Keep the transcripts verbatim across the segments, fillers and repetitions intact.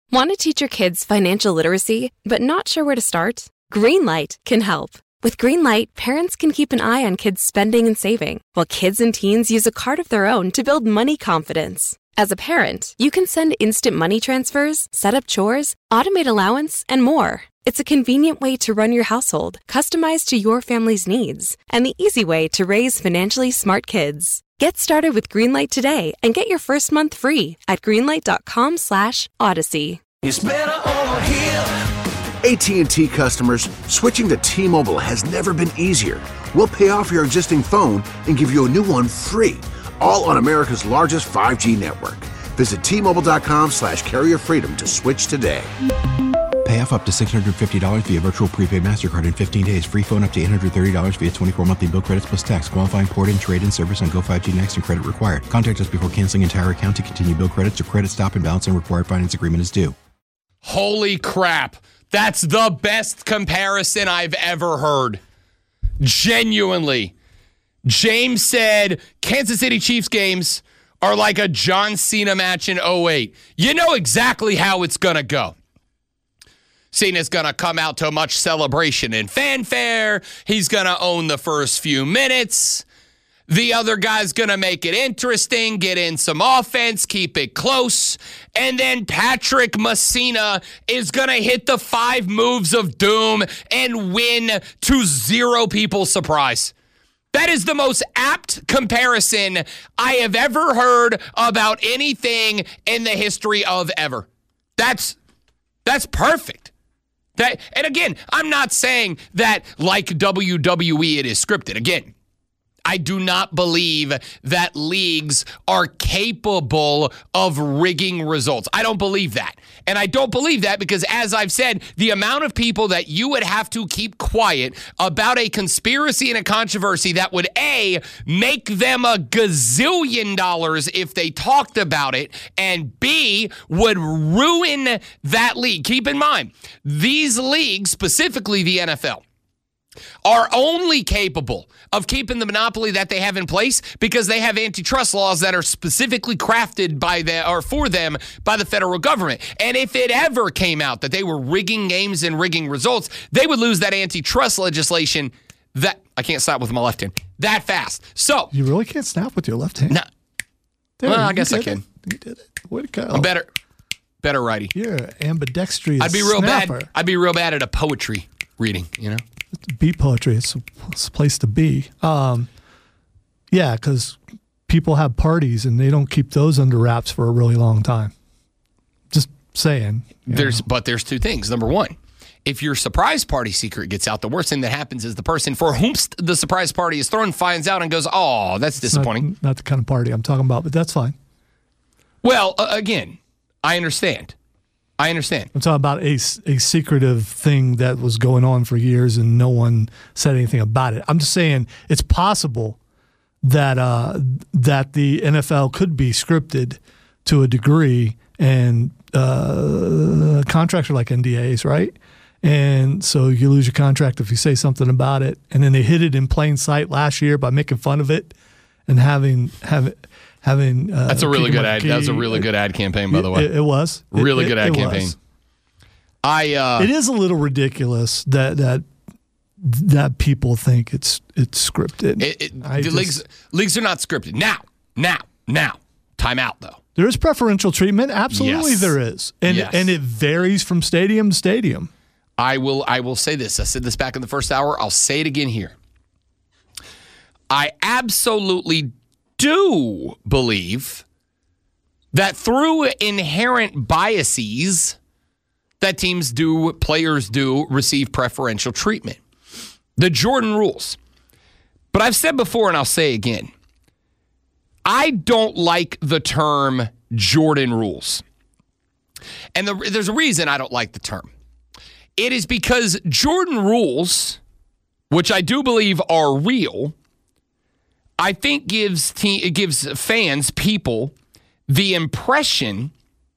Want to teach your kids financial literacy, but not sure where to start? Greenlight can help. With Greenlight, parents can keep an eye on kids' spending and saving, while kids and teens use a card of their own to build money confidence. As a parent, you can send instant money transfers, set up chores, automate allowance, and more. It's a convenient way to run your household, customized to your family's needs, and the easy way to raise financially smart kids. Get started with Greenlight today and get your first month free at greenlight.com slash odyssey. It's better over here. A T and T customers, switching to T-Mobile has never been easier. We'll pay off your existing phone and give you a new one free, all on America's largest five G network. Visit T-Mobile.com slash carrier freedom to switch today. Pay off up to six hundred fifty dollars via virtual prepaid MasterCard in fifteen days. Free phone up to eight hundred thirty dollars via twenty-four monthly bill credits plus tax. Qualifying port and trade-in service on Go five G Next and credit required. Contact us before canceling entire account to continue bill credits or credit stop and balance and required finance agreement is due. Holy crap. That's the best comparison I've ever heard. Genuinely. James said Kansas City Chiefs games are like a John Cena match in oh eight. You know exactly how it's going to go. Cena's going to come out to much celebration and fanfare. He's going to own the first few minutes. The other guy's going to make it interesting, get in some offense, keep it close. And then Patrick Messina is going to hit the five moves of doom and win to zero people's surprise. That is the most apt comparison I have ever heard about anything in the history of ever. That's that's perfect. That, and again, I'm not saying that like W W E it is scripted. Again, I do not believe that leagues are capable of rigging results. I don't believe that. And I don't believe that because, as I've said, the amount of people that you would have to keep quiet about a conspiracy and a controversy that would, A, make them a gazillion dollars if they talked about it, and B, would ruin that league. Keep in mind, these leagues, specifically the N F L, are only capable of keeping the monopoly that they have in place because they have antitrust laws that are specifically crafted by the, or for them by the federal government. And if it ever came out that they were rigging games and rigging results, they would lose that antitrust legislation that, I can't stop with my left hand, that fast. So. You really can't snap with your left hand? No. There, well, I guess I can. It. You did it. Way to go. I'm better, better righty. You're ambidextrous I'd be real snapper. bad. I'd be real bad at a poetry reading, you know? Beat poetry. It's a, it's a place to be. Um, yeah, because people have parties and they don't keep those under wraps for a really long time. Just saying. There's, but there's two things. Number one, if your surprise party secret gets out, the worst thing that happens is the person for whom the surprise party is thrown finds out and goes, "Oh, that's disappointing." Not, not the kind of party I'm talking about, but that's fine. Well, uh, again, I understand. I understand. I'm talking about a, a secretive thing that was going on for years and no one said anything about it. I'm just saying it's possible that uh, that the N F L could be scripted to a degree, and uh, contracts are like N D As, right? And so you lose your contract if you say something about it. And then they hid it in plain sight last year by making fun of it and having having having. Uh, That's a really good ad. That was a really good ad campaign, by the way. It, it was really it, good ad it campaign. Was. I. Uh, it is a little ridiculous that that that people think it's it's scripted. It, it, the just, leagues leagues are not scripted. Now, now, now. Time out though. There is preferential treatment. Absolutely, yes. there is, and yes. and it varies from stadium to stadium. I will. I will say this. I said this back in the first hour. I'll say it again here. I absolutely do believe that through inherent biases that teams do, players do receive preferential treatment. The Jordan rules. But I've said before and I'll say again, I don't like the term Jordan rules. And the, there's a reason I don't like the term. It is because Jordan rules, which I do believe are real, I think gives te- it gives fans, people, the impression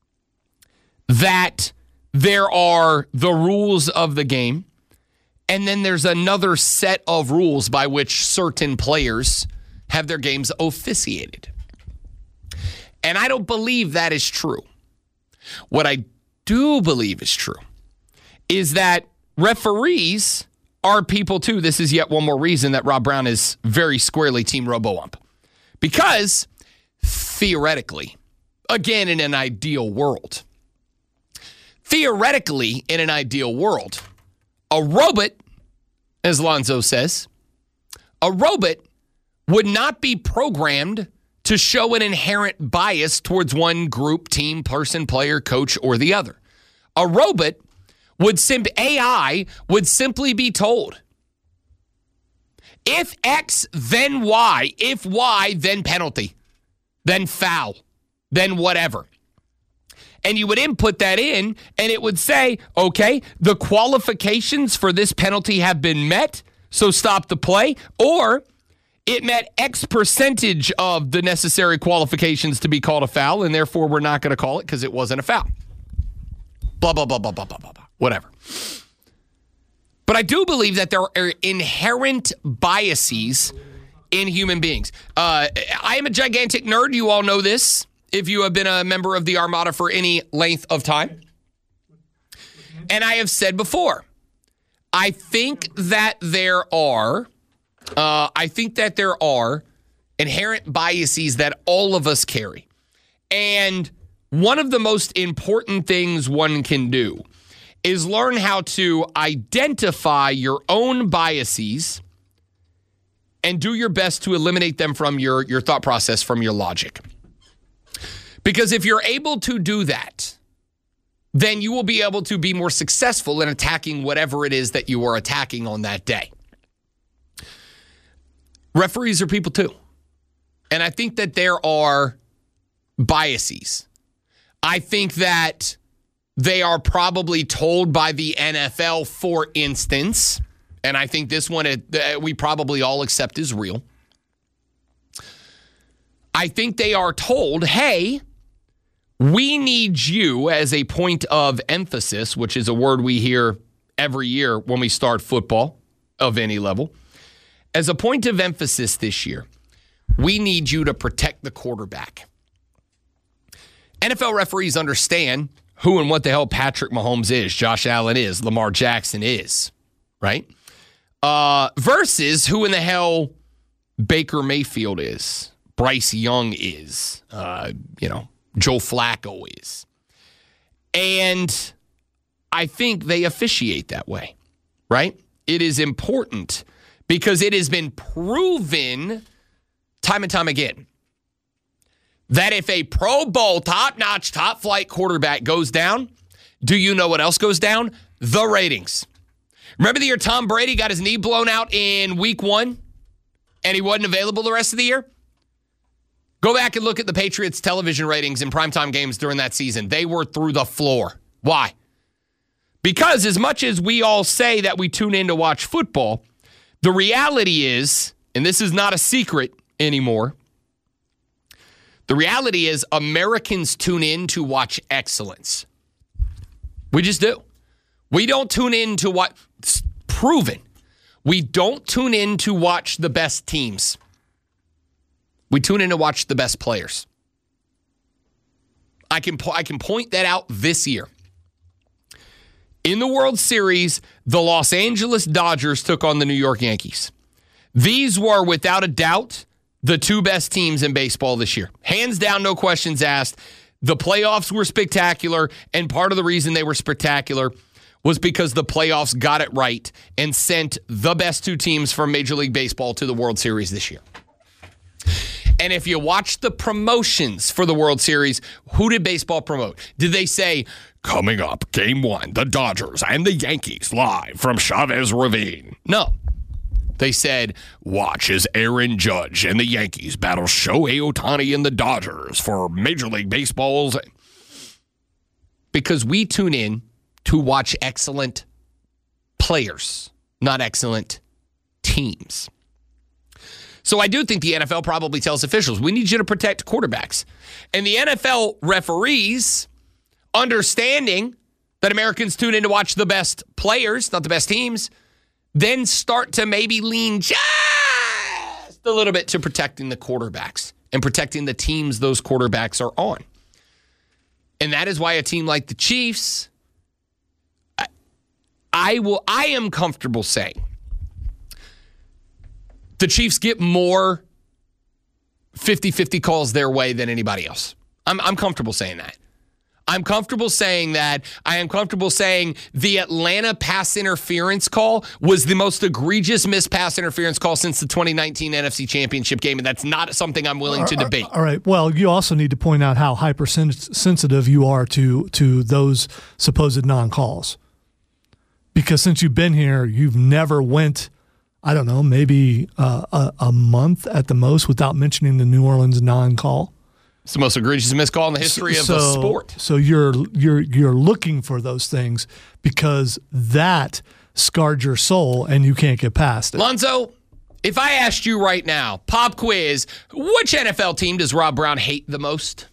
that there are the rules of the game, and then there's another set of rules by which certain players have their games officiated. And I don't believe that is true. What I do believe is true is that referees are people too. This is yet one more reason that Rob Brown is very squarely Team RoboUmp. Because theoretically, again, in an ideal world, theoretically, in an ideal world, a robot, as Lonzo says, a robot would not be programmed to show an inherent bias towards one group, team, person, player, coach, or the other. A robot would sim- A I would simply be told, if X, then Y. If Y, then penalty. Then foul. Then whatever. And you would input that in, and it would say, okay, the qualifications for this penalty have been met, so stop the play. Or it met X percentage of the necessary qualifications to be called a foul, and therefore we're not going to call it because it wasn't a foul. Blah, blah, blah, blah, blah, blah, blah, blah. Whatever. But I do believe that there are inherent biases in human beings. Uh, I am a gigantic nerd. You all know this if you have been a member of the Armada for any length of time. And I have said before, I think that there are, uh, I think that there are inherent biases that all of us carry. And one of the most important things one can do is learn how to identify your own biases and do your best to eliminate them from your, your thought process, from your logic. Because if you're able to do that, then you will be able to be more successful in attacking whatever it is that you are attacking on that day. Referees are people too. And I think that there are biases. I think that they are probably told by the N F L, for instance, and I think this one uh, we probably all accept is real. I think they are told, hey, we need you as a point of emphasis, which is a word we hear every year when we start football of any level. As a point of emphasis this year, we need you to protect the quarterback. N F L referees understand who and what the hell Patrick Mahomes is, Josh Allen is, Lamar Jackson is, right? Uh, versus who in the hell Baker Mayfield is, Bryce Young is, uh, you know, Joe Flacco is. And I think they officiate that way, right? It is important because it has been proven time and time again that if a Pro Bowl, top-notch, top-flight quarterback goes down, do you know what else goes down? The ratings. Remember the year Tom Brady got his knee blown out in week one and he wasn't available the rest of the year? Go back and look at the Patriots' television ratings in primetime games during that season. They were through the floor. Why? Because as much as we all say that we tune in to watch football, the reality is, and this is not a secret anymore, the reality is Americans tune in to watch excellence. We just do. We don't tune in to what, it's proven. We don't tune in to watch the best teams. We tune in to watch the best players. I can, po- I can point that out this year. In the World Series, the Los Angeles Dodgers took on the New York Yankees. These were, without a doubt, the two best teams in baseball this year. Hands down, no questions asked. The playoffs were spectacular, and part of the reason they were spectacular was because the playoffs got it right and sent the best two teams from Major League Baseball to the World Series this year. And if you watch the promotions for the World Series, who did baseball promote? Did they say, coming up, game one, the Dodgers and the Yankees live from Chavez Ravine? No. They said, watch as Aaron Judge and the Yankees battle Shohei Ohtani and the Dodgers for Major League Baseball's. Because we tune in to watch excellent players, not excellent teams. So I do think the N F L probably tells officials, we need you to protect quarterbacks. And the N F L referees, understanding that Americans tune in to watch the best players, not the best teams, then start to maybe lean just a little bit to protecting the quarterbacks and protecting the teams those quarterbacks are on. And that is why a team like the Chiefs, I, I will, I am comfortable saying the Chiefs get more fifty-fifty calls their way than anybody else. I'm, I'm comfortable saying that. I'm comfortable saying that. I am comfortable saying the Atlanta pass interference call was the most egregious missed pass interference call since the twenty nineteen N F C Championship game, and that's not something I'm willing to debate. All right. Well, you also need to point out how hypersensitive you are to to those supposed non-calls. Because since you've been here, you've never went, I don't know, maybe uh, a, a month at the most without mentioning the New Orleans non-call. It's the most egregious missed call in the history so, of the sport. So you're you're you're looking for those things because that scarred your soul and you can't get past it. Lonzo, if I asked you right now, pop quiz, which N F L team does Rob Brown hate the most?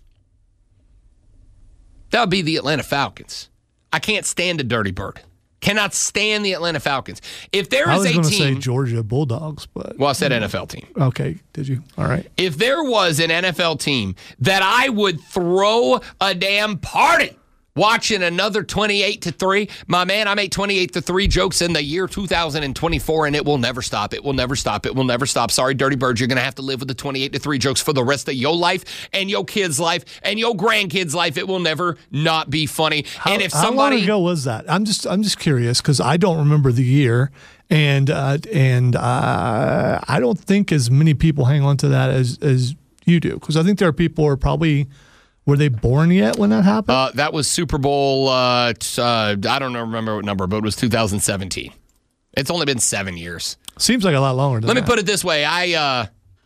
That would be the Atlanta Falcons. I can't stand a dirty bird. Cannot stand the Atlanta Falcons. If there is I was a going to team, say Georgia Bulldogs, but well, I said N F L team. Okay, did you? All right. If there was an N F L team that I would throw a damn party watching another twenty-eight to three, my man, I made twenty-eight to three jokes in the year two thousand twenty-four, and it will never stop. It will never stop. It will never stop. Sorry, Dirty Birds, you're going to have to live with the twenty-eight to three jokes for the rest of your life and your kids' life and your grandkids' life. It will never not be funny. How, and if how somebody long ago was that? I'm just I'm just curious because I don't remember the year, and uh, and uh, I don't think as many people hang on to that as as you do because I think there are people who are probably. Were they born yet when that happened? Uh, that was Super Bowl, uh, t- uh, I don't know, remember what number, but it was two thousand seventeen. It's only been seven years. Seems like a lot longer than Let me that. put it this way. I, uh,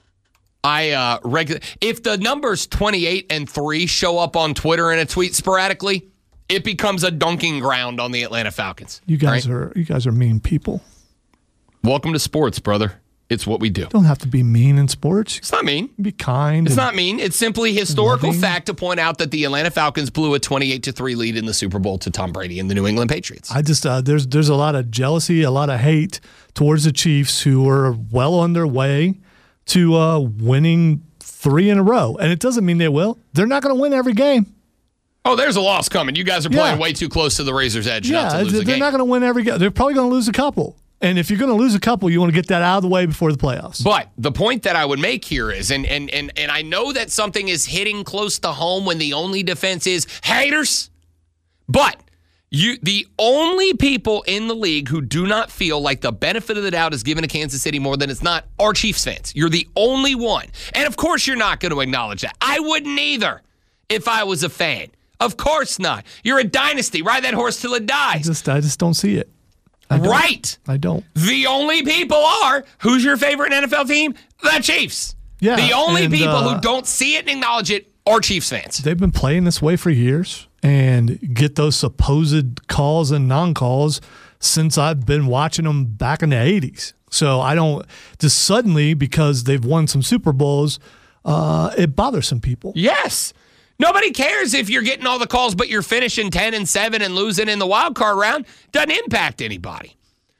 I, uh, regu- if the numbers twenty-eight and three show up on Twitter in a tweet sporadically, it becomes a dunking ground on the Atlanta Falcons. You guys right? are you guys are mean people. Welcome to sports, brother. It's what we do. Don't have to be mean in sports. It's not mean. Be kind. It's and not mean. It's simply historical loving. fact to point out that the Atlanta Falcons blew a twenty-eight to three lead in the Super Bowl to Tom Brady and the New England Patriots. I just uh, there's there's a lot of jealousy, a lot of hate towards the Chiefs, who are well on their way to uh, winning three in a row, and it doesn't mean they will. They're not going to win every game. Oh, there's a loss coming. You guys are playing Yeah. way too close to the razor's edge Yeah, not to lose they're the game. not going to win every game. They're probably going to lose a couple. And if you're going to lose a couple, you want to get that out of the way before the playoffs. But the point that I would make here is, and and and and I know that something is hitting close to home when the only defense is haters, but you the only people in the league who do not feel like the benefit of the doubt is given to Kansas City more than it's not are Chiefs fans. You're the only one. And of course you're not going to acknowledge that. I wouldn't either if I was a fan. Of course not. You're a dynasty. Ride that horse till it I dies. just, I just don't see it. I don't. Right. I don't. The only people are, who's your favorite N F L team? The Chiefs. Yeah, The only and, people uh, who don't see it and acknowledge it are Chiefs fans. They've been playing this way for years and get those supposed calls and non-calls since I've been watching them back in the eighties. So I don't just suddenly, because they've won some Super Bowls, uh, it bothers some people. Yes. Nobody cares if you're getting all the calls, but you're finishing ten and seven and losing in the wild card round. Doesn't impact anybody.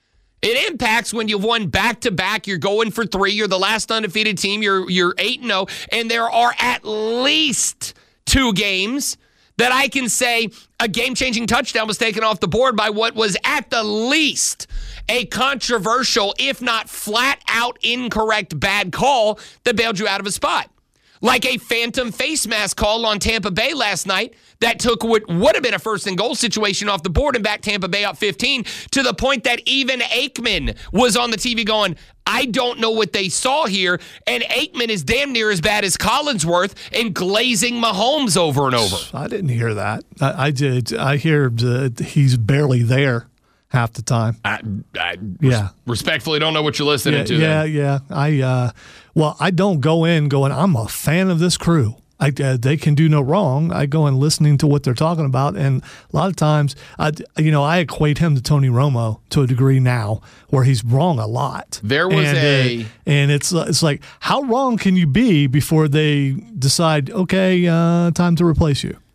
It impacts when you've won back-to-back, you're going for three, you're the last undefeated team, you're you're eight and oh, and there are at least two games that I can say a game-changing touchdown was taken off the board by what was at the least a controversial, if not flat-out incorrect bad call that bailed you out of a spot. Like a phantom face mask call on Tampa Bay last night that took what would have been a first and goal situation off the board and backed Tampa Bay up fifteen to the point that even Aikman was on the T V going, I don't know what they saw here. And Aikman is damn near as bad as Collinsworth and glazing Mahomes over and over. I didn't hear that. I, I did. I hear that he's barely there half the time. I, I Yeah. res- respectfully don't know what you're listening Yeah, to. yeah, then. yeah. I uh, well, I don't go in going, I'm a fan of this crew. I, uh, they can do no wrong. I go in listening to what they're talking about, and a lot of times, I, you know, I equate him to Tony Romo to a degree now, where he's wrong a lot. There was and, a- uh, and it's it's like, how wrong can you be before they decide, okay, uh, time to replace you?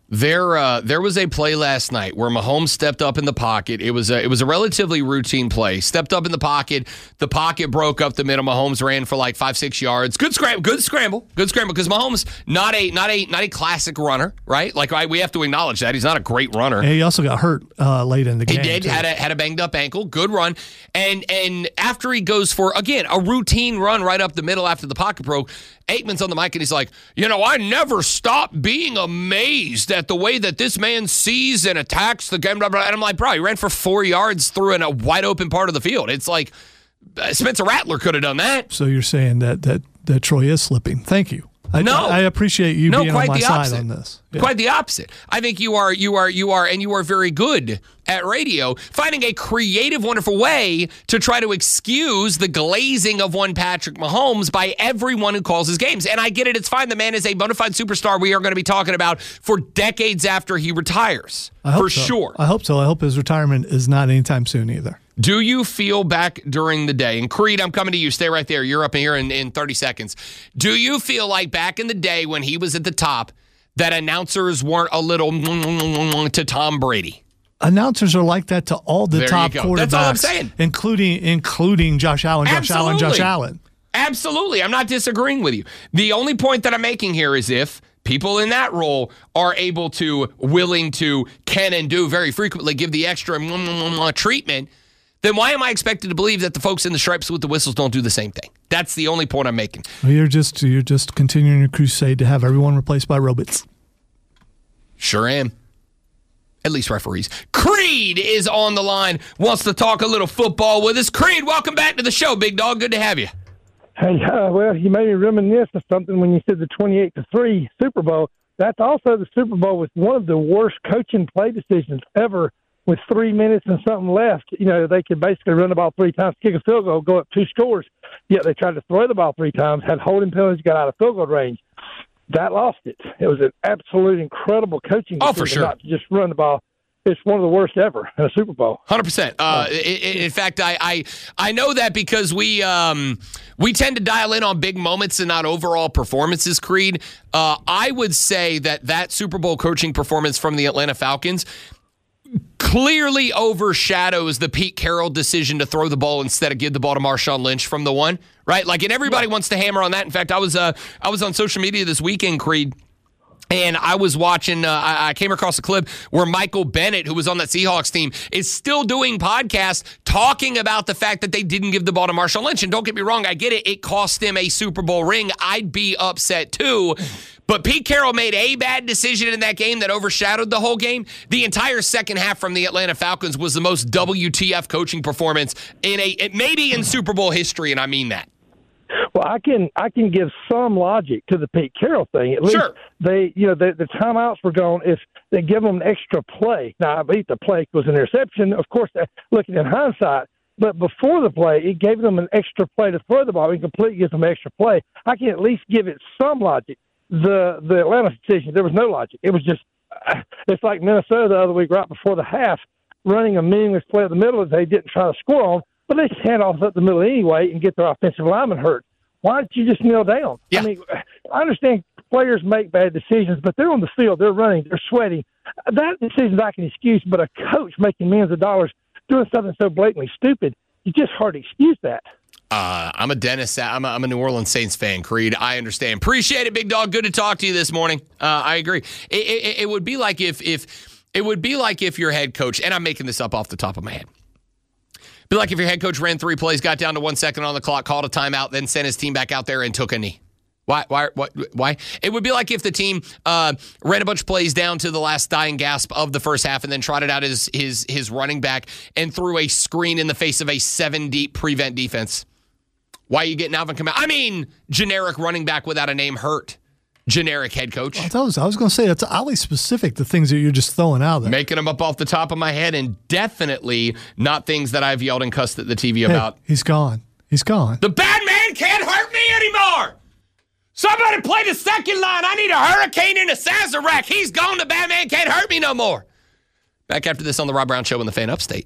There, uh, there was a play last night where Mahomes stepped up in the pocket. It was a, it was a relatively routine play. Stepped up in the pocket. The pocket broke up the middle. Mahomes ran for like five, six yards. Good scramble. Good scramble. Good scramble. Because Mahomes not a, not a, not a classic runner, right? Like I, we have to acknowledge that he's not a great runner. And he also got hurt uh, late in the He game. did too. had a had a banged up ankle. Good run, and and after he goes for again a routine run right up the middle after the pocket broke. Aikman's on the mic and he's like, you know, I never stop being amazed at the way that this man sees and attacks the game. Blah, blah. And I'm like, bro, he ran for four yards through in a wide open part of the field. It's like uh, Spencer Rattler could have done that. So you're saying that that that Troy is slipping. Thank you. I, No. I appreciate you No, being quite on my the side opposite. on this. Yeah. Quite the opposite. I think you are, you are, you are, and you are very good at radio, finding a creative, wonderful way to try to excuse the glazing of one Patrick Mahomes by everyone who calls his games. And I get it. It's fine. The man is a bona fide superstar we are going to be talking about for decades after he retires. I hope For so. sure. I hope so. I hope his retirement is not anytime soon either. Do you feel back during the day? And Creed, I'm coming to you. Stay right there. You're up in here in, in thirty seconds. Do you feel like back in the day when he was at the top that announcers weren't a little to Tom Brady? Announcers are like that to all the There you top go. quarterbacks, That's all I'm saying. including including Josh Allen, Josh Allen, Josh Absolutely. Allen. Absolutely. I'm not disagreeing with you. The only point that I'm making here is if people in that role are able to, willing to, can and do very frequently give the extra treatment, then why am I expected to believe that the folks in the stripes with the whistles don't do the same thing? That's the only point I'm making. Well, you're just you're just continuing your crusade to have everyone replaced by robots. Sure am. At least referees. Creed is on the line, wants to talk a little football with us. Creed, welcome back to the show, big dog. Good to have you. Hey, uh, well, you made me reminisce of something when you said the twenty-eight to three Super Bowl. That's also the Super Bowl with one of the worst coaching play decisions ever. With three minutes and something left, you know, they could basically run the ball three times, kick a field goal, go up two scores. Yet they tried to throw the ball three times, had holding penalties, got out of field goal range. That lost it. It was an absolute incredible coaching Oh, decision for sure. not to just run the ball. It's one of the worst ever in a Super Bowl. one hundred percent. Uh, i- i- in fact, I, I I know that because we um, we tend to dial in on big moments and not overall performances, Creed. Uh, I would say that that Super Bowl coaching performance from the Atlanta Falcons clearly overshadows the Pete Carroll decision to throw the ball instead of give the ball to Marshawn Lynch from the one, right? Like, and everybody yeah. wants to hammer on that. In fact, I was uh, I was on social media this weekend, Creed, and I was watching, uh, I came across a clip where Michael Bennett, who was on that Seahawks team, is still doing podcasts talking about the fact that they didn't give the ball to Marshawn Lynch. And don't get me wrong, I get it. It cost them a Super Bowl ring. I'd be upset too. But Pete Carroll made a bad decision in that game that overshadowed the whole game. The entire second half from the Atlanta Falcons was the most W T F coaching performance in a maybe in Super Bowl history, and I mean that. Well, I can I can give some logic to the Pete Carroll thing. At least sure. they, you know, the, the timeouts were gone. If they give them an extra play, now I believe the play was an interception. Of course, looking in hindsight, but before the play, it gave them an extra play to throw the ball. It completely gives them an extra play. I can at least give it some logic. The the Atlanta decision, there was no logic. It was just it's like Minnesota the other week, right before the half, running a meaningless play at the middle that they didn't try to score on. But they just hand off up the middle anyway and get their offensive lineman hurt. Why don't you just kneel down? Yeah. I mean, I understand players make bad decisions, but they're on the field, they're running, they're sweating. That decision I can excuse, but a coach making millions of dollars doing something so blatantly stupid, you just hard to excuse that. Uh, I'm a Dennis. I'm a, I'm a New Orleans Saints fan, Creed. I understand. Appreciate it, big dog. Good to talk to you this morning. Uh, I agree. It, it, it would be like if if it would be like if your head coach, and I'm making this up off the top of my head. Be like if your head coach ran three plays, got down to one second on the clock, called a timeout, then sent his team back out there and took a knee. Why? Why? Why? Why? It would be like if the team uh, ran a bunch of plays down to the last dying gasp of the first half and then trotted out his his his running back and threw a screen in the face of a seven deep prevent defense. Why are you getting Alvin Kamara? I mean, generic running back without a name hurt. Generic head coach. I was, I was going to say, that's oddly specific, the things that you're just throwing out there. Making them up off the top of my head, and definitely not things that I've yelled and cussed at the T V Hey, about. he's gone. He's gone. The bad man can't hurt me anymore. Somebody play the second line. I need a hurricane and a Sazerac. He's gone. The bad man can't hurt me no more. Back after this on the Rob Brown Show in the Fan Upstate.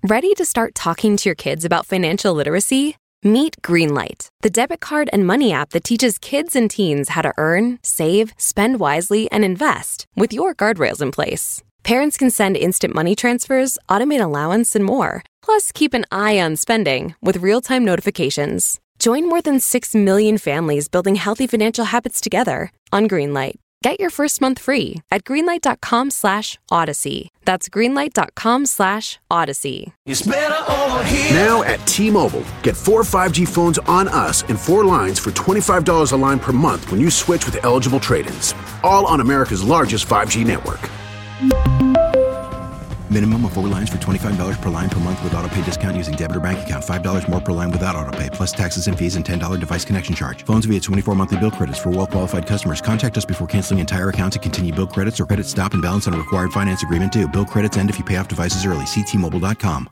Ready to start talking to your kids about financial literacy? Meet Greenlight, the debit card and money app that teaches kids and teens how to earn, save, spend wisely, and invest with your guardrails in place. Parents can send instant money transfers, automate allowance, and more. Plus, keep an eye on spending with real-time notifications. Join more than six million families building healthy financial habits together on Greenlight. Get your first month free at greenlight.com slash odyssey. That's greenlight.com slash odyssey. It's better over here. Now at T-Mobile, get four five G phones on us and four lines for twenty-five dollars a line per month when you switch with eligible trade-ins. All on America's largest five G network. Minimum of four lines for twenty-five dollars per line per month with autopay discount using debit or bank account. five dollars more per line without autopay, plus taxes and fees and ten dollars device connection charge. Phones via twenty-four monthly bill credits for well-qualified customers. Contact us before canceling entire account to continue bill credits or credit stop and balance on a required finance agreement due. Bill credits end if you pay off devices early. See T Mobile dot com.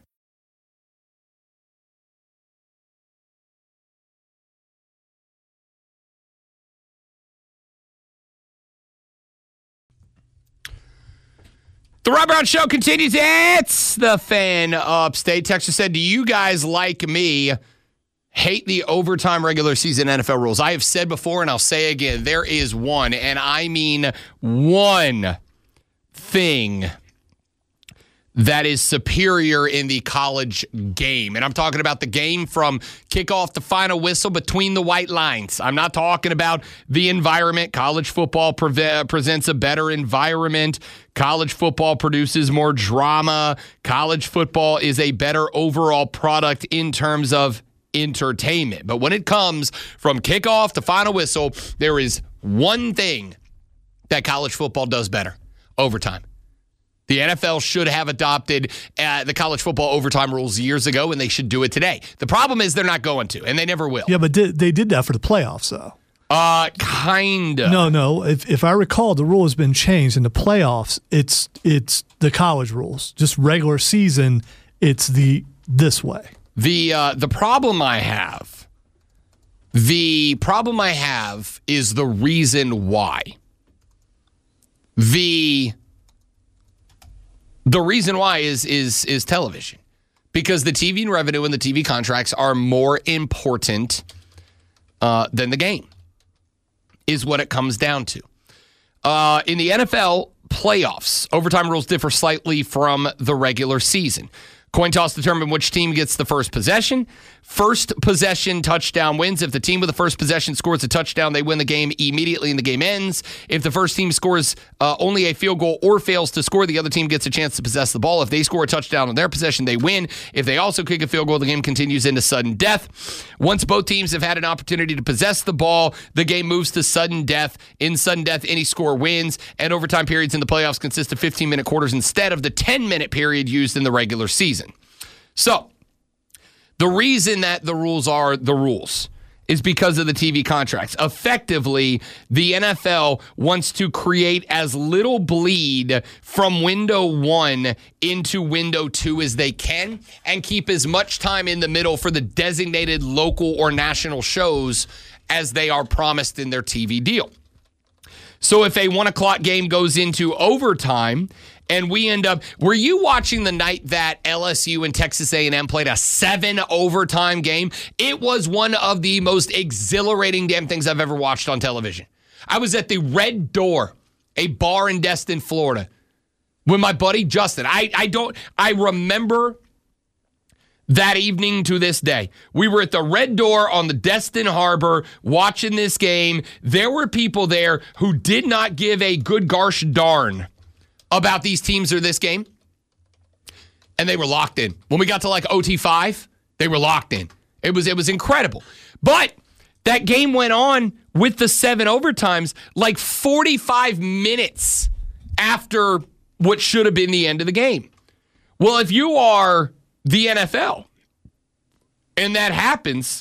The Rob Brown Show continues. It's the Fan Upstate. Texas said, do you guys like me hate the overtime regular season N F L rules? I have said before and I'll say again, there is one, and I mean one thing that is superior in the college game. And I'm talking about the game from kickoff to final whistle between the white lines. I'm not talking about the environment. College football pre- presents a better environment. College football produces more drama. College football is a better overall product in terms of entertainment. But when it comes from kickoff to final whistle, there is one thing that college football does better: overtime. The N F L should have adopted uh, the college football overtime rules years ago, and they should do it today. The problem is they're not going to, and they never will. Yeah, but did, they did that for the playoffs, though. Uh, kind of. No, no. If if I recall, the rule has been changed in the playoffs. It's it's the college rules. Just regular season, it's the this way. The uh, the problem I have, the problem I have is the reason why. The The reason why is is is television, because the T V revenue and the T V contracts are more important uh, than the game, is what it comes down to. Uh, in the N F L playoffs, overtime rules differ slightly from the regular season. Coin toss determine which team gets the first possession. First possession touchdown wins. If the team with the first possession scores a touchdown, they win the game immediately and the game ends. If the first team scores uh, only a field goal or fails to score, the other team gets a chance to possess the ball. If they score a touchdown on their possession, they win. If they also kick a field goal, the game continues into sudden death. Once both teams have had an opportunity to possess the ball, the game moves to sudden death. In sudden death, any score wins, and overtime periods in the playoffs consist of fifteen-minute quarters instead of the ten-minute period used in the regular season. So, the reason that the rules are the rules is because of the T V contracts. Effectively, the N F L wants to create as little bleed from window one into window two as they can and keep as much time in the middle for the designated local or national shows as they are promised in their T V deal. So if a one o'clock game goes into overtime and we end up, were you watching the night that L S U and Texas A and M played a seven overtime game? It was one of the most exhilarating damn things I've ever watched on television. I was at the Red Door, a bar in Destin, Florida, with my buddy Justin. I, I don't, I remember that evening to this day. We were at the Red Door on the Destin Harbor watching this game. There were people there who did not give a good gosh darn about these teams or this game. And they were locked in. When we got to like O T five, they were locked in. It was, it was incredible. But that game went on with the seven overtimes like forty-five minutes after what should have been the end of the game. Well, if you are the N F L and that happens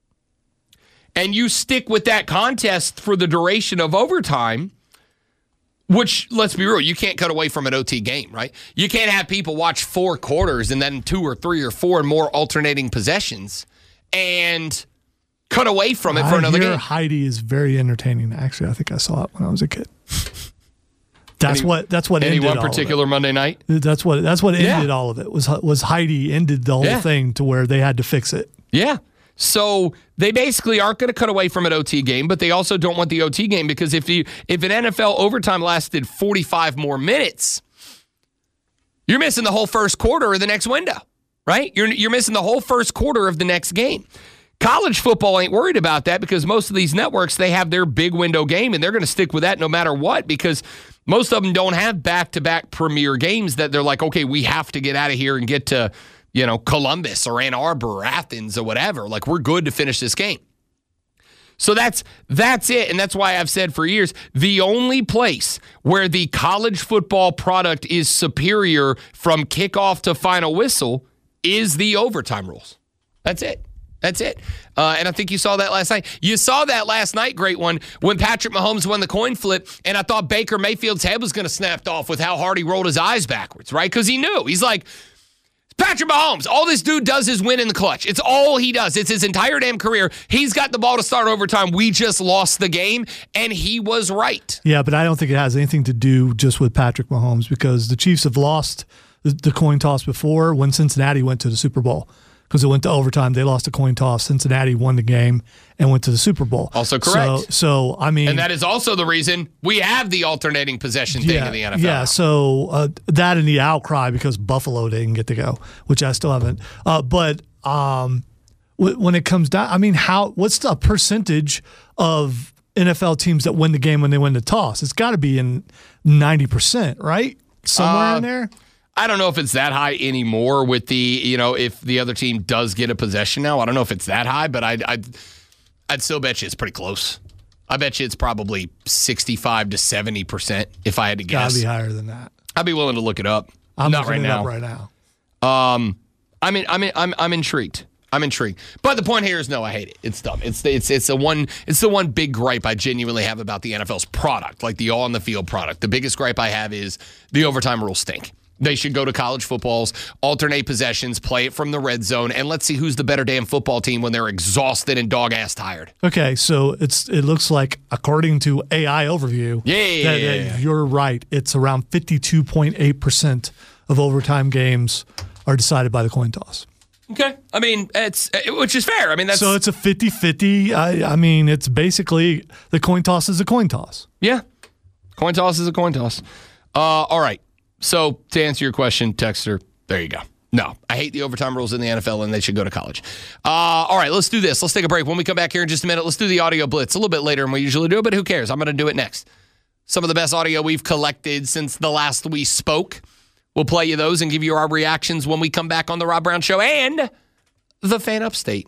and you stick with that contest for the duration of overtime, which, let's be real, you can't cut away from an O T game, right? You can't have people watch four quarters and then two or three or four more alternating possessions and cut away from it for I another hear game. Heidi is very entertaining. Actually, I think I saw it when I was a kid. That's Any, what that's what any ended one all particular of it. Monday night. That's what that's what ended Yeah. all of it. Was was Heidi ended the whole Yeah. thing to where they had to fix it. Yeah. So they basically aren't going to cut away from an O T game, but they also don't want the O T game because if you if an N F L overtime lasted forty-five more minutes, you're missing the whole first quarter of the next window, right? You're you're missing the whole first quarter of the next game. College football ain't worried about that because most of these networks, they have their big window game, and they're going to stick with that no matter what because most of them don't have back-to-back premier games that they're like, okay, we have to get out of here and get to, you know, Columbus or Ann Arbor or Athens or whatever. Like, we're good to finish this game. So that's that's it, and that's why I've said for years, the only place where the college football product is superior from kickoff to final whistle is the overtime rules. That's it. That's it. Uh, and I think you saw that last night. You saw that last night, great one, when Patrick Mahomes won the coin flip, and I thought Baker Mayfield's head was going to snap off with how hard he rolled his eyes backwards, right? Because he knew. He's like, Patrick Mahomes, all this dude does is win in the clutch. It's all he does. It's his entire damn career. He's got the ball to start overtime. We just lost the game, and he was right. Yeah, but I don't think it has anything to do just with Patrick Mahomes because the Chiefs have lost the, the coin toss before when Cincinnati went to the Super Bowl. Because it went to overtime. They lost a coin toss. Cincinnati won the game and went to the Super Bowl. Also correct. So, so I mean. And that is also the reason we have the alternating possession thing yeah, in the N F L. Yeah, so uh, that and the outcry because Buffalo didn't get to go, which I still haven't. Uh, but um, w- when it comes down, I mean, how? what's the percentage of N F L teams that win the game when they win the toss? It's got to be in ninety percent, right? Somewhere Uh, in there? I don't know if it's that high anymore with the, you know, if the other team does get a possession now. I don't know if it's that high, but I'd, I'd, I'd still bet you it's pretty close. I bet you it's probably sixty-five to seventy percent if I had to guess. Gotta be higher than that. I'd be willing to look it up. I'm Not looking right it now. up right now. Um, I mean, I mean, I'm, I'm intrigued. I'm intrigued. But the point here is, no, I hate it. It's dumb. It's it's it's a one. It's the one big gripe I genuinely have about the N F L's product, like the on the field product. The biggest gripe I have is the overtime rules stink. They should go to college footballs, alternate possessions, play it from the red zone, and let's see who's the better damn football team when they're exhausted and dog-ass tired. Okay, so it's it looks like, according to A I Overview, Yeah. that, that you're right. It's around fifty-two point eight percent of overtime games are decided by the coin toss. Okay. I mean, it's which is fair. I mean, that's So it's a fifty-fifty. I, I mean, it's basically the coin toss is a coin toss. yeah. Coin toss is a coin toss. Uh, all right. So to answer your question, Texter, there you go. No, I hate the overtime rules in the N F L, and they should go to college. Uh, all right, let's do this. Let's take a break. When we come back here in just a minute, let's do the audio blitz a little bit later than we usually do, but who cares? I'm going to do it next. Some of the best audio we've collected since the last we spoke. We'll play you those and give you our reactions when we come back on The Rob Brown Show and The Fan Upstate.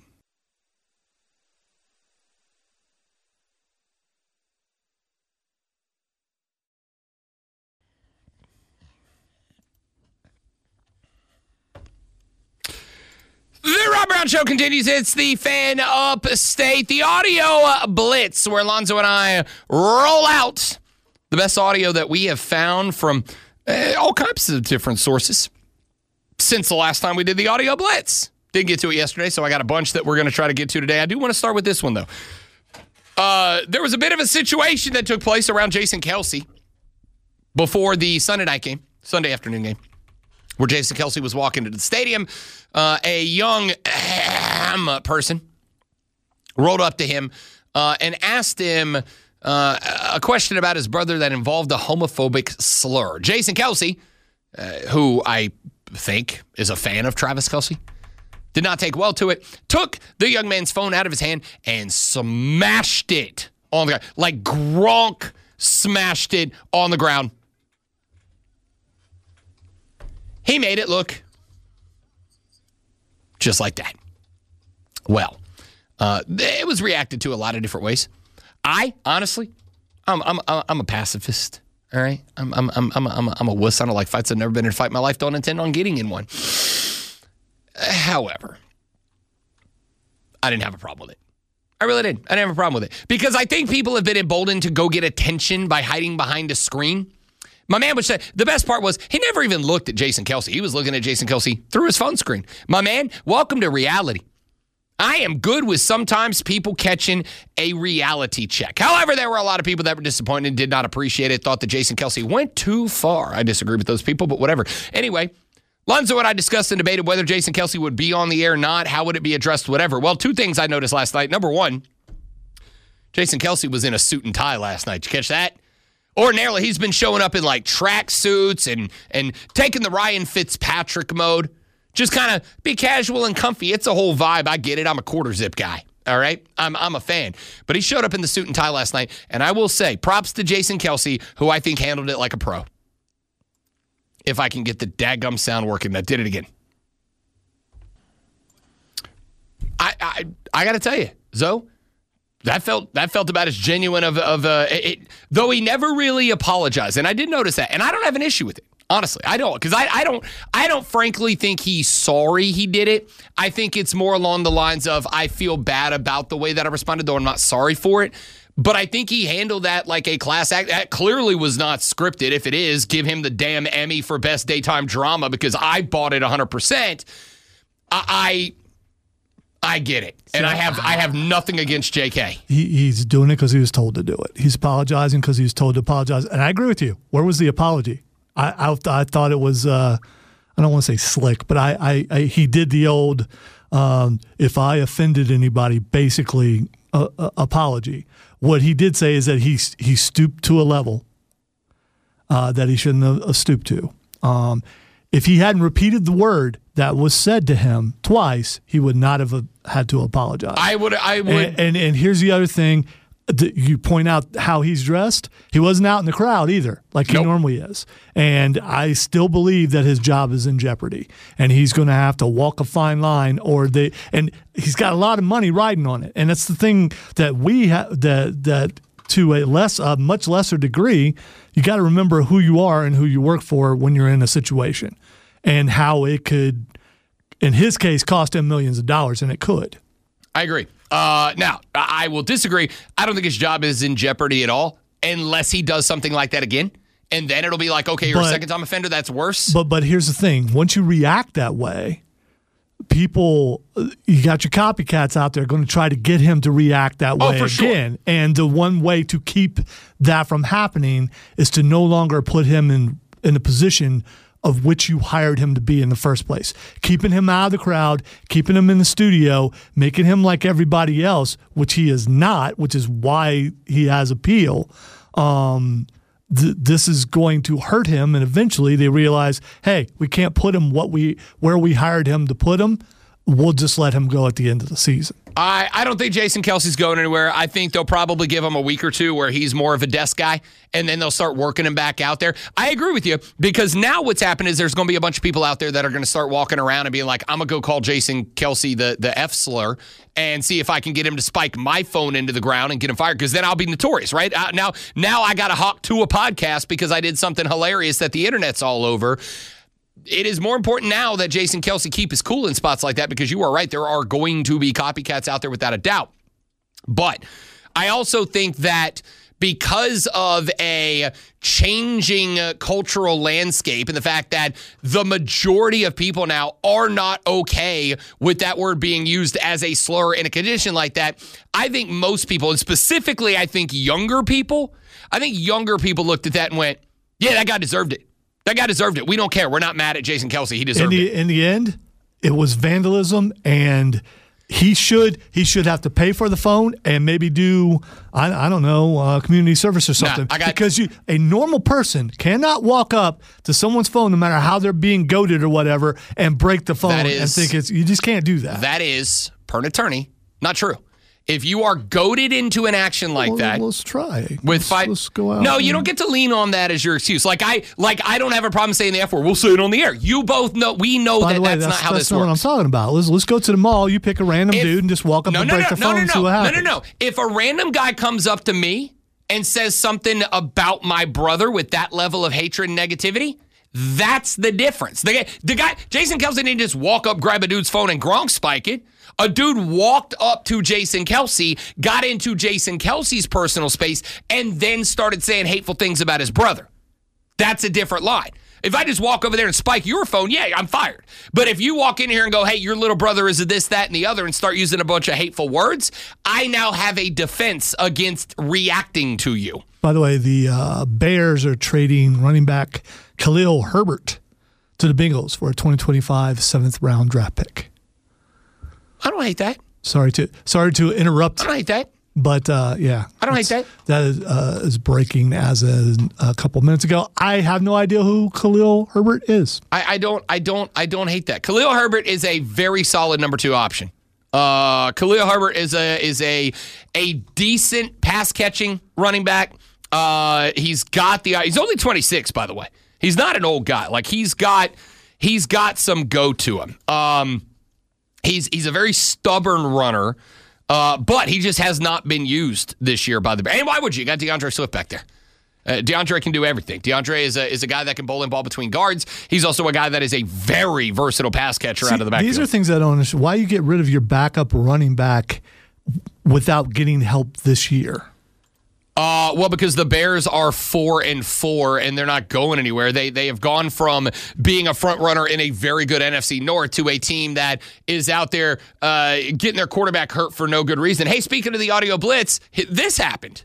The Rob Brown Show continues. It's the Fan Upstate, the audio blitz, where Alonzo and I roll out the best audio that we have found from uh, all kinds of different sources since the last time we did the audio blitz. Didn't get to it yesterday, so I got a bunch that we're going to try to get to today. I do want to start with this one, though. Uh, there was a bit of a situation that took place around Jason Kelce before the Sunday night game, Sunday afternoon game, where Jason Kelce was walking to the stadium. Uh, a young um, person rolled up to him uh, and asked him uh, a question about his brother that involved a homophobic slur. Jason Kelce, uh, who I think is a fan of Travis Kelce, did not take well to it, took the young man's phone out of his hand and smashed it on the ground. Like Gronk smashed it on the ground. He made it look just like that. Well, uh, it was reacted to a lot of different ways. I honestly, I'm I'm I'm a pacifist. All right, I'm I'm I'm I'm I'm a, I'm a wuss. I don't like fights. I've never been in a fight in my life. Don't intend on getting in one. However, I didn't have a problem with it. I really did. I didn't have a problem with it because I think people have been emboldened to go get attention by hiding behind a screen. My man would say, the best part was he never even looked at Jason Kelce. He was looking at Jason Kelce through his phone screen. My man, welcome to reality. I am good with sometimes people catching a reality check. However, there were a lot of people that were disappointed, did not appreciate it, thought that Jason Kelce went too far. I disagree with those people, but whatever. Anyway, Lonzo and I discussed and debated whether Jason Kelce would be on the air or not. How would it be addressed, whatever. Well, two things I noticed last night. Number one, Jason Kelce was in a suit and tie last night. Did you catch that? Ordinarily, he's been showing up in like track suits and, and taking the Ryan Fitzpatrick mode. Just kind of be casual and comfy. It's a whole vibe. I get it. I'm a quarter zip guy. All right? I'm I'm a fan. But he showed up in the suit and tie last night. And I will say, props to Jason Kelce, who I think handled it like a pro. If I can get the daggum sound working, that did it again. I I, I got to tell you, Zoe, that felt that felt about as genuine of of uh, it, though he never really apologized, and I did notice that, and I don't have an issue with it. Honestly, I don't, because I, I don't, I don't frankly think he's sorry he did it. I think it's more along the lines of I feel bad about the way that I responded, though I'm not sorry for it. But I think he handled that like a class act. That clearly was not scripted. If it is, give him the damn Emmy for best daytime drama because I bought it one hundred percent. I, I, I get it, and I have, I have nothing against J K. He, he's doing it because he was told to do it. He's apologizing because he was told to apologize, and I agree with you. Where was the apology? I, I I thought it was uh, I don't want to say slick, but I, I, I he did the old um, if I offended anybody, basically uh, uh, apology. What he did say is that he he stooped to a level uh, that he shouldn't have stooped to. Um, if he hadn't repeated the word that was said to him twice, he would not have uh, had to apologize. I would. I would. And and, and here's the other thing. You point out how he's dressed. He wasn't out in the crowd either, like he nope. normally is. And I still believe that his job is in jeopardy, and he's going to have to walk a fine line. Or they, and he's got a lot of money riding on it. And that's the thing that we have that that to a less, a much lesser degree, you got to remember who you are and who you work for when you're in a situation, and how it could, in his case, cost him millions of dollars, and it could. I agree. Uh, now, I will disagree. I don't think his job is in jeopardy at all unless he does something like that again. And then it'll be like, okay, you're but, a second-time offender. That's worse. But but here's the thing. Once you react that way, people, you got your copycats out there going to try to get him to react that way oh, for again. Sure. And the one way to keep that from happening is to no longer put him in, in a position of which you hired him to be in the first place. Keeping him out of the crowd, keeping him in the studio, making him like everybody else, which he is not, which is why he has appeal. Um, th- this is going to hurt him, and eventually they realize, hey, we can't put him what we where we hired him to put him. We'll just let him go at the end of the season. I, I don't think Jason Kelce's going anywhere. I think they'll probably give him a week or two where he's more of a desk guy, and then they'll start working him back out there. I agree with you, because now what's happened is there's going to be a bunch of people out there that are going to start walking around and being like, I'm going to go call Jason Kelce the, the F-slur and see if I can get him to spike my phone into the ground and get him fired, because then I'll be notorious, right? Uh, now, now I got to hawk to a podcast because I did something hilarious that the internet's all over. It is more important now that Jason Kelce keep his cool in spots like that, because you are right. There are going to be copycats out there without a doubt. But I also think that because of a changing cultural landscape and the fact that the majority of people now are not okay with that word being used as a slur in a condition like that, I think most people, and specifically I think younger people, I think younger people looked at that and went, yeah, that guy deserved it. That guy deserved it. We don't care. We're not mad at Jason Kelce. He deserved in the, it. In the end, it was vandalism, and he should he should have to pay for the phone and maybe do, I, I don't know, uh, community service or something. Nah, I got, because you, a normal person cannot walk up to someone's phone, no matter how they're being goaded or whatever, and break the phone is, and think it's, you just can't do that. That is, per an attorney, not true. If you are goaded into an action like well, that, let's try. With let's, five, let's go out. No, you don't get to lean on that as your excuse. Like I, like I don't have a problem saying the F word. We'll say it on the air. You both know. We know By that the way, that's, that's not how that's this not works. what I'm talking about. Let's let's go to the mall. You pick a random If, dude and just walk up no, and no, break no, the no, phone no, and no, see what happens. No, no, no. If a random guy comes up to me and says something about my brother with that level of hatred and negativity, that's the difference. The guy, the guy, Jason Kelce didn't just walk up, grab a dude's phone, and Gronk spike it. A dude walked up to Jason Kelce, got into Jason Kelce's personal space, and then started saying hateful things about his brother. That's a different line. If I just walk over there and spike your phone, yeah, I'm fired. But if you walk in here and go, hey, your little brother is a this, that, and the other, and start using a bunch of hateful words, I now have a defense against reacting to you. By the way, the uh, Bears are trading running back Khalil Herbert to the Bengals for a twenty twenty-five seventh round draft pick. I don't hate that. Sorry to sorry to interrupt. I don't hate that. But, uh, yeah. I don't hate that. That is, uh, is breaking as a, a couple minutes ago. I have no idea who Khalil Herbert is. I, I don't I don't I don't hate that. Khalil Herbert is a very solid number two option. Uh, Khalil Herbert is a is a a decent pass catching running back. Uh, he's got the he's only twenty-six, by the way. He's not an old guy. Like he's got he's got some go to him. Um, he's he's a very stubborn runner, uh, but he just has not been used this year by the Bears. And why would you? You got DeAndre Swift back there. Uh, DeAndre can do everything. DeAndre is a is a guy that can bowl in ball between guards. He's also a guy that is a very versatile pass catcher See, out of the backfield. These are things I don't understand. Why you get rid of your backup running back without getting help this year? Uh, well, because the Bears are four and four, and they're not going anywhere. They they have gone from being a front runner in a very good N F C North to a team that is out there uh, getting their quarterback hurt for no good reason. Hey, speaking of the audio blitz, this happened.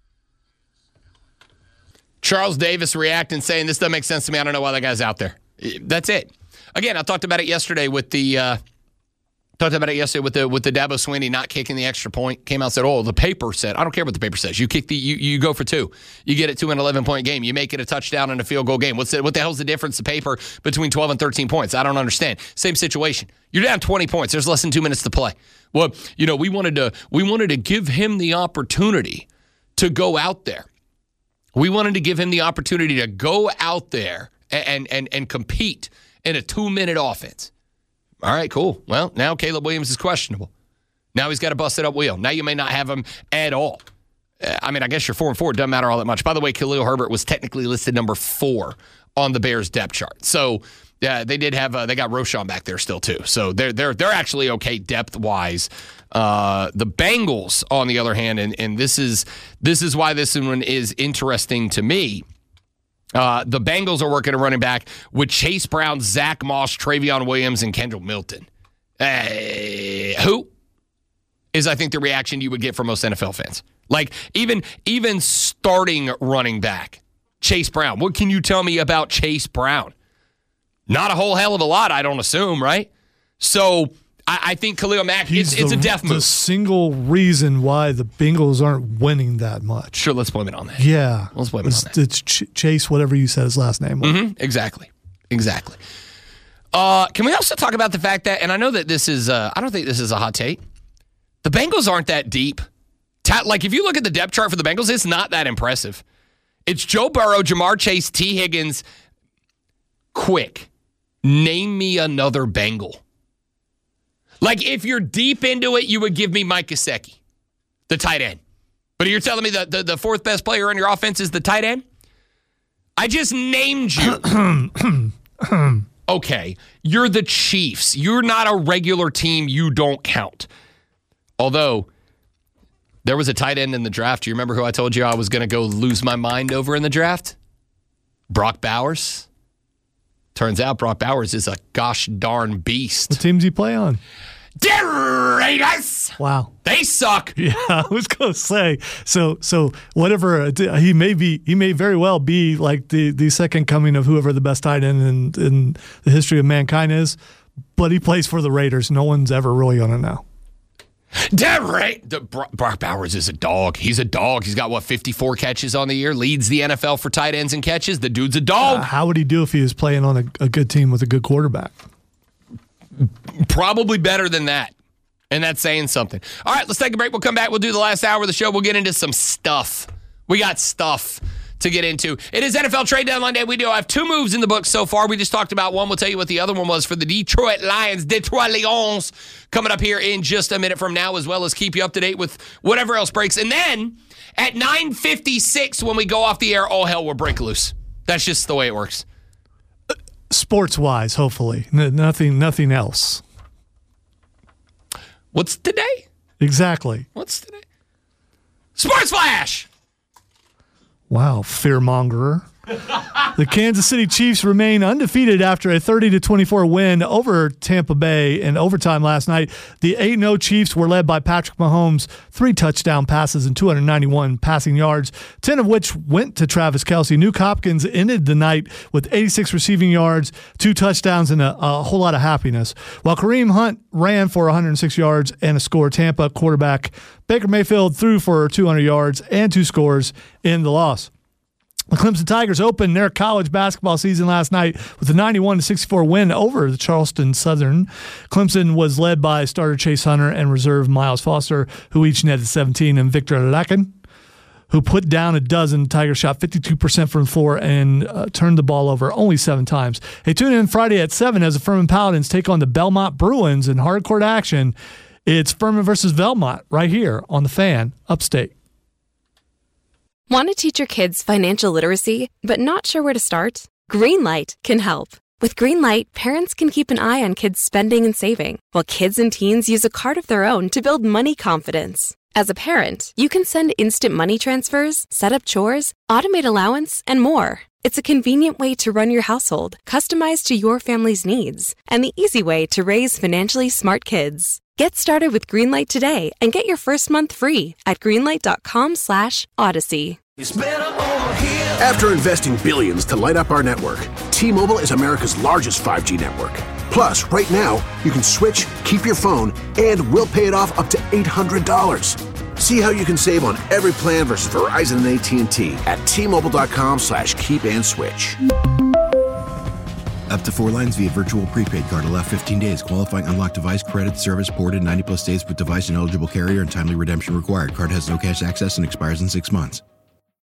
Charles Davis reacting, saying this doesn't make sense to me. I don't know why that guy's out there. That's it. Again, I talked about it yesterday with the. Uh, Talked about it yesterday with the with the Dabo Swinney not kicking the extra point. Came out and said, "Oh, the paper said." I don't care what the paper says. You kick the you you go for two. You get it to an eleven point game. You make it a touchdown and a field goal game. What's the, what the hell's the difference? The paper between twelve and thirteen points. I don't understand. Same situation. You're down twenty points. There's less than two minutes to play. Well, you know we wanted to we wanted to give him the opportunity to go out there. We wanted to give him the opportunity to go out there and and and compete in a two minute offense. All right, cool. Well, now Caleb Williams is questionable. Now he's got a busted up wheel. Now you may not have him at all. Uh, I mean, I guess you're four and four. It doesn't matter all that much. By the way, Khalil Herbert was technically listed number four on the Bears depth chart. So yeah, they did have uh, they got Roschon back there still too. So they're they're they're actually okay depth wise. Uh, the Bengals, on the other hand, and and this is this is why this one is interesting to me. Uh, the Bengals are working a running back with Chase Brown, Zach Moss, Travion Williams, and Kendall Milton. Uh, who is, I think, the reaction you would get from most N F L fans? Like, even even starting running back, Chase Brown. What can you tell me about Chase Brown? Not a whole hell of a lot, I don't assume, right? So I, I think Khalil Mack, it's, the, it's a death move. The single reason why the Bengals aren't winning that much. Sure, let's blame it on that. Yeah. Let's blame it it's, on that. It's Ch- Chase, whatever you said his last name was. Mm-hmm, exactly. Exactly. Uh, can we also talk about the fact that, and I know that this is, uh, I don't think this is a hot take, the Bengals aren't that deep. Ta- like, if you look at the depth chart for the Bengals, it's not that impressive. It's Joe Burrow, Jamar Chase, T. Higgins. Quick, name me another Bengal. Like, if you're deep into it, you would give me Mike Gesicki, the tight end. But you're telling me that the, the fourth best player on your offense is the tight end? I just named you. Okay, you're the Chiefs. You're not a regular team. You don't count. Although, there was a tight end in the draft. Do you remember who I told you I was going to go lose my mind over in the draft? Brock Bowers. Turns out Brock Bowers is a gosh darn beast. What team does he play on? The Raiders. Wow. They suck. Yeah, I was going to say. So, so whatever he may be, he may very well be like the, the second coming of whoever the best tight end in, in the history of mankind is. But he plays for the Raiders. No one's ever really going to know. The Ra- the Brock, Brock Bowers is a dog. He's a dog. He's got, what, fifty-four catches on the year? Leads the N F L for tight ends and catches. The dude's a dog. Uh, how would he do if he was playing on a, a good team with a good quarterback? Probably better than that. And that's saying something. All right, let's take a break. We'll come back. We'll do the last hour of the show. We'll get into some stuff. We got stuff to get into. It is N F L trade deadline day. We do have two moves in the book so far. We just talked about one. We'll tell you what the other one was for the Detroit Lions. Detroit Lions coming up here in just a minute from now, as well as keep you up to date with whatever else breaks. And then at nine fifty-six, when we go off the air, all hell will break loose. That's just the way it works. Sports-wise, hopefully. N- nothing nothing else. What's today? Exactly. What's today? Sports Flash! Wow, fearmongerer. The Kansas City Chiefs remain undefeated after a thirty to twenty-four win over Tampa Bay in overtime last night. The eight and oh Chiefs were led by Patrick Mahomes, three touchdown passes and two hundred ninety-one passing yards, ten of which went to Travis Kelce. Nuke Hopkins ended the night with eighty-six receiving yards, two touchdowns, and a, a whole lot of happiness. While Kareem Hunt ran for one hundred six yards and a score, Tampa quarterback Baker Mayfield threw for two hundred yards and two scores in the loss. The Clemson Tigers opened their college basketball season last night with a ninety-one to sixty-four win over the Charleston Southern. Clemson was led by starter Chase Hunter and reserve Miles Foster, who each netted seventeen, and Victor Lakin, who put down a dozen. The Tigers shot fifty-two percent from the floor and uh, turned the ball over only seven times. Hey, tune in Friday at seven as the Furman Paladins take on the Belmont Bruins in hardcourt action. It's Furman versus Belmont right here on The Fan, Upstate. Want to teach your kids financial literacy, but not sure where to start? Greenlight can help. With Greenlight, parents can keep an eye on kids' spending and saving, while kids and teens use a card of their own to build money confidence. As a parent, you can send instant money transfers, set up chores, automate allowance, and more. It's a convenient way to run your household, customized to your family's needs, and the easy way to raise financially smart kids. Get started with Greenlight today and get your first month free at greenlight.com slash Odyssey. It's better over here. After investing billions to light up our network, T-Mobile is America's largest five G network. Plus, right now, you can switch, keep your phone, and we'll pay it off up to eight hundred dollars. See how you can save on every plan versus Verizon and A T and T at T-Mobile.com slash keep and switch. Up to four lines via virtual prepaid card. Allow fifteen days. Qualifying unlocked device credit service ported ninety plus days with device and eligible carrier and timely redemption required. Card has no cash access and expires in six months.